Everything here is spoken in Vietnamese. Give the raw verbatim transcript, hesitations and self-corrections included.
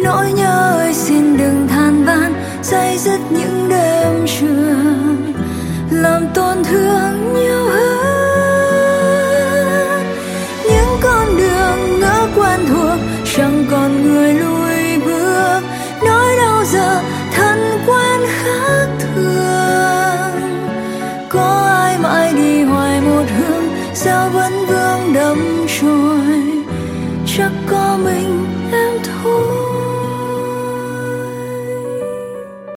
Nỗi nhớ ơi xin đừng than van, day dứt những đêm trường làm tổn thương nhau hơn. Những con đường ngỡ quen thuộc chẳng còn người lùi bước, nỗi đau giờ thân quen khác thường. Có ai mãi đi hoài một hướng, sao vẫn vương đắm trôi, chắc có mình